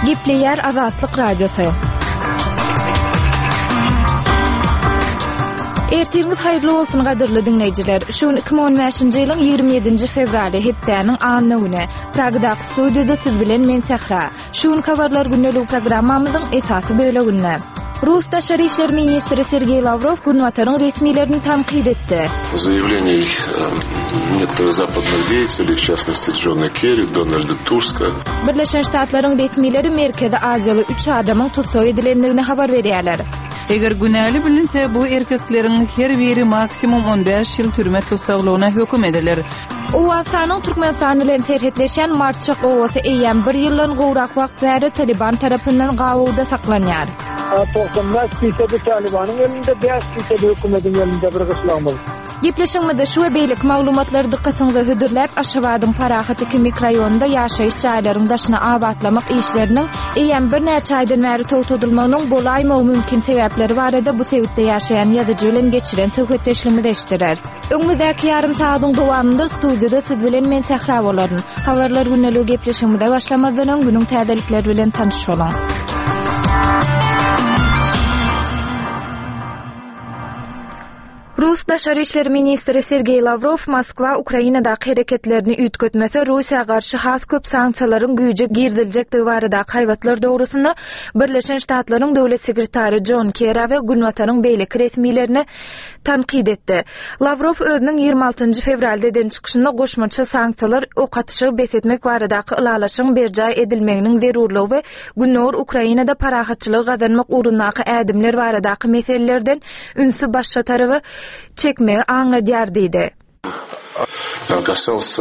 Gepleyer Azatlyk Radiosu. Ertiriňiz haýyrly bolsun gadyrly dinleýijiler. Şu 2015-nji ýylyň 27-nji fevraly hepdeniň anyny güni. Pragdaky studiýada siz bilen men Sehra. Şu kabarlar günnelik programmamyzyň esasy böleginde. Rus Daşary işler ministri Sergey Lavrov Gurnuataryň resmiýetlerini tanqid etdi. Заявлений некоторых западных деятелей, в частности Джона Керри, Дональда Туска. Birleşen Ştatlaryň resmiýetleri Merkezi Aziýaly 3 adamyň tutsak edilendigini habar berýärler. Eger günäli bilinse bu erkekleriň her biri maksimum 15 ýyl türme tutsaklygyna höküm ediler. Owasanyň Türkmenistan bilen serhetleşen Marçak owasy eýen 1 ýyldan gowrak wagt bäri Taliban tarapyndan gawuda saklanýar. 90% Taliban'ın elinde, 5% hükümetin elinde bir kıslamız. Gepleşigimizde şu beýlik maglumatlary dikkatiňize hödürläp Aşgabatyň Parahaty mikroraýonunda ýaşaýyş çaýlaryň daşyna abatlamak işleriniň eýen bir näçe aýdan bäri togtadylmagynyň bolaýmagy mümkin sebäpleri barada bu sebäpde ýaşaýan ýazyjy bilen geçiren söhbetleşigimizi eşdirer. Öňümüzdäki ýarym saýatyň dowamında studiýada siz bilen men Sehra bolaryn. Habarlar günnelik gepleşigimizde başlamazdan günüň täzelikleri bilen tanış bolan. Rus Daşary işler ministri Sergey Lavrov Moskwa Ukrainadaky hereketlerini üýtgetmese Russiýa garşy has köp sanksiýalaryň güýje girdiljekdigi barada haýbatlar dogrusunda Birleşen Ştatlaryň döwlet sekretary John Kerry we Gurnuataryň beýlik resmiýetlerini tanqid etdi. Lavrov özüniň 26 fevralda eden çykyşynda goşmaçy sanksiýalar okatyşy besetmek baradaky ulalaşyň berjay edilmeginiň zerurlygy we günner Ukrainada parahatçylyk gazanmak urundaky ädimler baradaky meselelerden ünsü başlatary we çekmegi aňladýar diýdi. Касался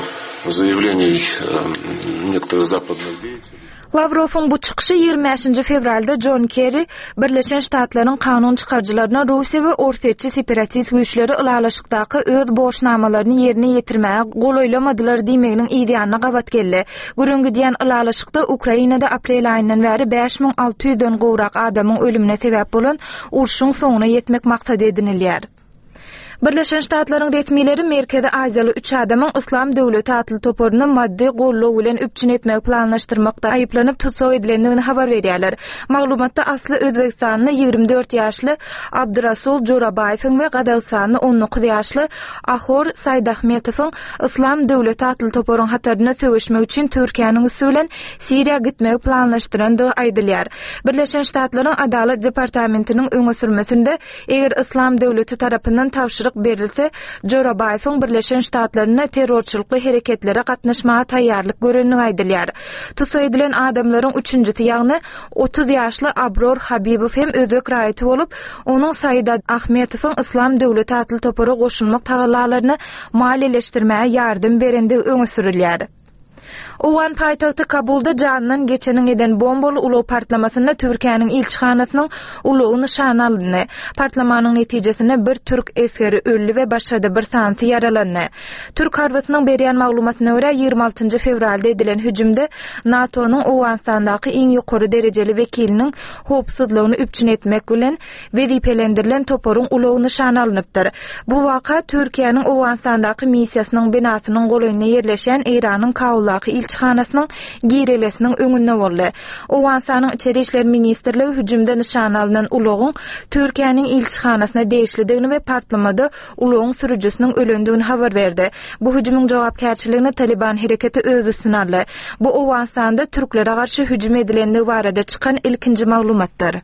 заявлений некоторых западных деятелей. Lavrov'un bu çıkışı 25 fevralda John Kerry, Birleşen Ştatlaryň kanun çykarjylaryna Russiýa we ortaçy separatist güýçleri ulalaşykdaky öz borçnamalaryny ýerine ýetirmäge golaýlamadylar diýmeginiň ýa gabat geldi. Gürüňki diýen ulalaşykda Ukrainada aprel aýyndan bäri 5600-den gowrak adamyň ölümine sebäp bolan urşuň soňuna ýetmek maksat edinilýär. Birleşen Ştatlaryň resmiýetleri Merkezi Aziýaly 3 adamyň Islam döwleti atly toporuny maddi gollaw bilen üpçün etmek planlaşdyrmakda aýyplanyp tutsak edilendigini habar berýärler. Maglumatda asly Özbekistanyň 24 ýaşly Abdurasul Jorabaýewiň we Gadagystanyň 19 ýaşly Ahor Saýdahmetowyň Islam döwleti atly toporuň hataryna söwüşmek üçin Türkiýanyň üstünden Siriýa gitmegi planlaşdyrandygy aýdylýar. Birleşen Ştatlaryň Adalet departamentiniň öňe sürmesinde eger Islam döwleti tarapyndan tawşyryk berilse, Jorabaýewiň Birleşen Ştatlaryna terrorçylykly hereketlere gatnaşmaga taýýarlyk görendigi aýdylýar. Tutsak edilen adamlaryň üçünjüsi ýagny 30 ýaşly Abror Habibow hem özbek raýaty bolup, onuň Saýda Ahmetowyň Islam döwleti atly topora goşulmak tagallalaryny maliýeleşdirmäge ýardym berendigi öňe sürilýär. Owan paýtagty Kabulda janynyň geçeniň eden bombaly ulaw partlamasynda Türkiýanyň ilçihanasynyň ulawy nişan alındy. Partlamanyň netijesinde bir türk eskeri öldü we başga bir sansy yaralandy. Türk harbatynyň berýän maglumatyna görä 26 fevralda edilen hüjümde NATO-nyň Owanstandaky iň ýokary derejeli wekiliniň howpsuzlygyny üpçün etmek bilen wezipelendirilen toporuň ulawy nişan alınıpdyr. Bu waka Türkiýanyň Owanstandaky missiýasynyň binasynyň golaýyna ýerleşen Iranyň Kaulaky ilçihanasynyň girelesiniň öňünde boldy. Owansanyň içeri işler ministrligi hüjümde nişan alynan ulagyň Türkiýanyň ilçihanasyna değişlidigini we partlamada ulagyň sürüjüsiniň ölendigini habar berdi. Bu hüjümüň jogapkärçiligini Taliban hereketi öz üstüne aldy. Bu Owansanda türklere garşy hüjüm edilendigi barada çykan ilkinji maglumatlar.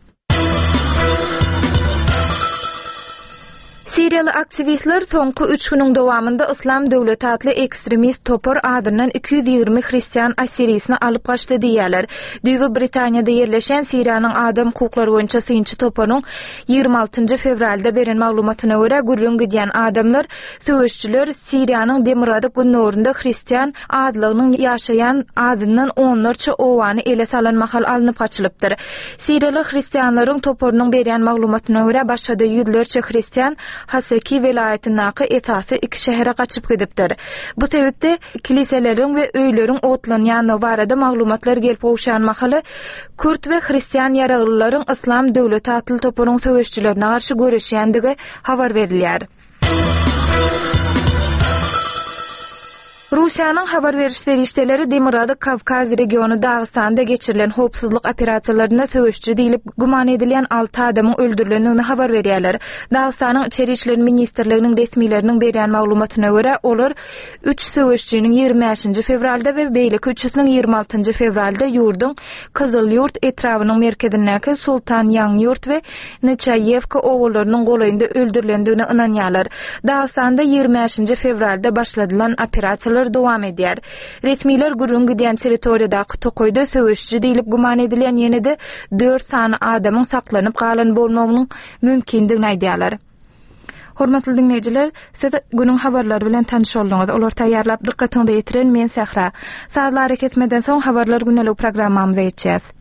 Siriýaly aktivistler soňky 3 güniň dowamında Islam döwleti atly ekstremist topor adynyň 220 hristiýan asiriýasyny alyp gaçdy diýerler. Düýbi Britaniýada ýerleşen Siriýanyň adam hukuklary boýunça synçy toporuň 26 fevralda beren maglumatyna görä gürrüň gidýän adamlar söwüşçüler Siriýanyň Demirada günlerinde hristiýan adlygynyň ýaşaýan adynyň onlarça owany ele salan mahal alınıp gaçylypdyr. Siriýaly hristiýanlaryň toporunyň berýän maglumatyna görä başga ýüzlerçe hristiýan Haseki welaýatynaky esasy 2 şähere gaçyp gidipdir. Bu sebäpde kiliseleriň we öýleriň otlanýany barada maglumatlar gelip owşan mahaly Kürt we hristiýan ýaraglylaryň Islam döwleti atly toporuň söwüşçülerine garşy görüşýändigi habar berilýär. Rusiýanyň habar beriş serişdeleri Demirada Kavkaz regionu Dağıstanda geçirilen hopsuzlyk operasiýalaryna söwüşçü diýilip guman edilen 6 adamyň öldürilendigini habar berýärler. Dağıstanyň Içeri işler ministrliginiň resmileriniň berýän maglumatyna görä, olar 3 söwüşçüniň 25-nji fevralda we beýlik üçüsiniň 26-njy fevralda ýurduň Kızılyurt etrawynyň merkezindäki Sultan Ýanyurt we Neçayevka owallarynyň golaýynda öldürilendigine inanýarlar. Dağıstanda 25-nji fevralda başladylan operasiýalar dowam edýär. Resmiler gurun gidýän territoriýadaky tokoýda söwüşçü diýilip guman edilen ýene-de 4 sany adamyň saklanyp galan bolmagynyň mümkindigini aýdýarlar. Hormatly dinleyijiler, siz günüň habarlary bilen tanış bolduňyz. Olar taýýarlap dikkatiňizde ýetiren men Sahra. Saatlar ketmeden soň habarlar günelük programmamyza geçýäs.